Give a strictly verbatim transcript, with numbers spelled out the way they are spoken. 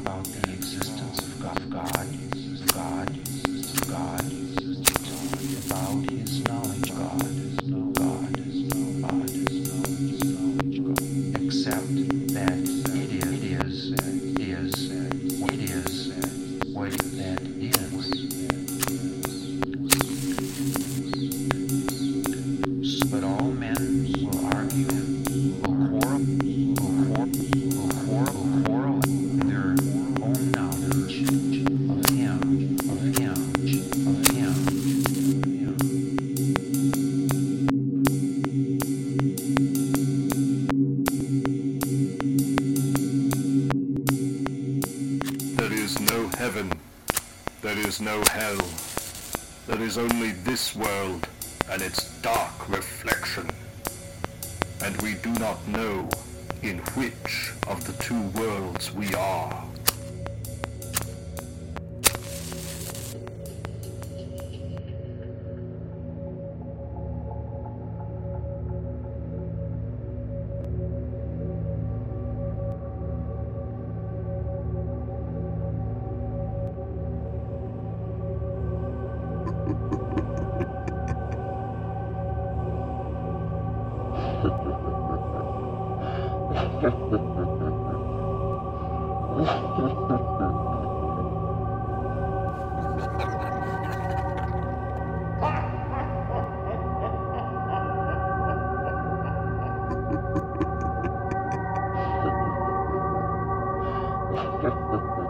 about the existence of God, God, God, God, about His knowledge, God, God, God, except that it is, it is, is, it is, what that is. But all men will argue, will quarrel, will quarrel, will quarrel, will quarrel their own knowledge of Him, of Him, of Him, There is no heaven, there is no hell, there is only this world and its dark reflection. And we do not know in which of the two worlds we are. Ha ha ha.